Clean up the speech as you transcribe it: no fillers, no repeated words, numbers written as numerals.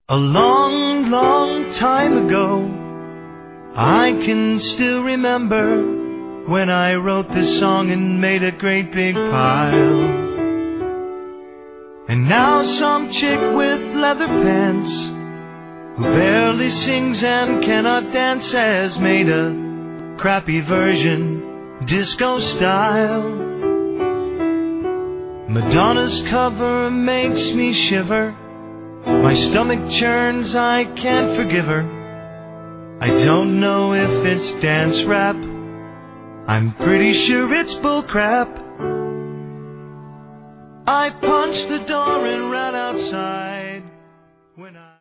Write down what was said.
A long, long time ago, I can still remember when I wrote this song and made a great big pile. And now some chick with leather pants, who barely sings and cannot dance, has made a crappy version, disco style. Madonna's cover makes me shiver. My stomach churns, I can't forgive her. I don't know if it's dance rap, I'm pretty sure it's bullcrap. I punched the door and ran outside.